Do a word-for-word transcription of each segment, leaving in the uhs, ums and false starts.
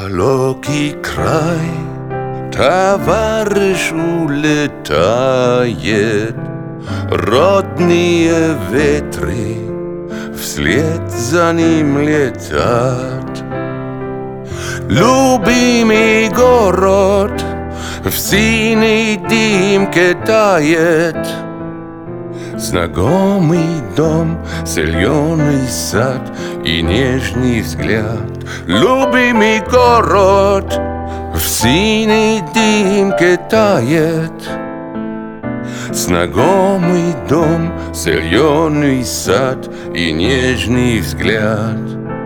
Далекий край, товарищ улетает, родные ветры вслед за ним летят. Любимый город в синей дымке тает, знакомый дом, зеленый сад и нежный взгляд. Любимый город в синей дымке тает, знакомый дом, зеленый сад и нежный взгляд.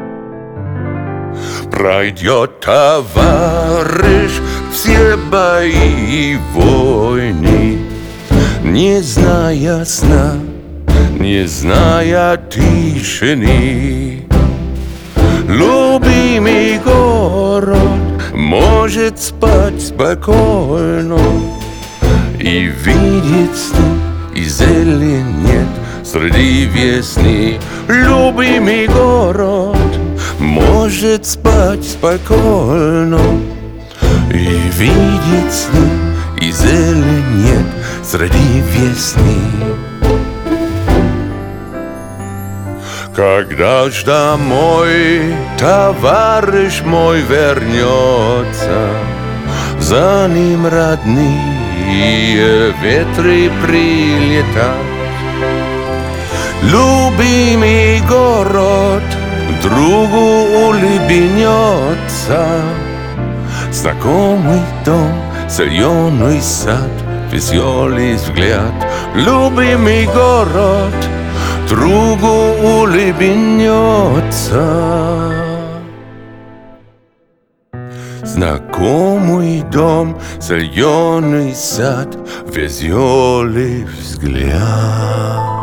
Пройдет товарищ все бои и войны, не зная сна, не зная тишины. Любимый город может спать спокойно и видеть сны, и зелень нет среди весны. Любимый город может спать спокойно и видеть сны, и зелень нет среди весны. Когда ж домой товарищ мой вернется, за ним родные ветры прилетят. Любимый город другу улыбнется, знакомый дом, зеленый сад, веселый взгляд. Любимый город другу улыбнется, знакомый дом, зеленый сад, веселый взгляд.